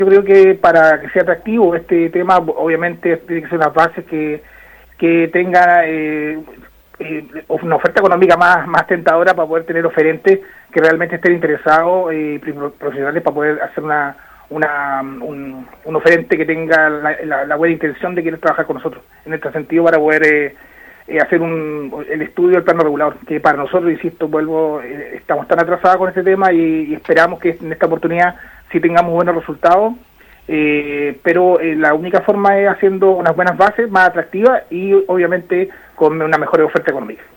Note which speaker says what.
Speaker 1: Yo creo que para que sea atractivo este tema, obviamente tiene que ser unas bases que tenga una oferta económica más tentadora para poder tener oferentes que realmente estén interesados, profesionales, para poder hacer un oferente que tenga la buena intención de querer trabajar con nosotros. En este sentido, para poder hacer el estudio del plano regulador, que para nosotros, insisto, estamos tan atrasados con este tema y esperamos que en esta oportunidad sí tengamos buenos resultados. Pero la única forma es haciendo unas buenas bases más atractivas y obviamente con una mejor oferta económica.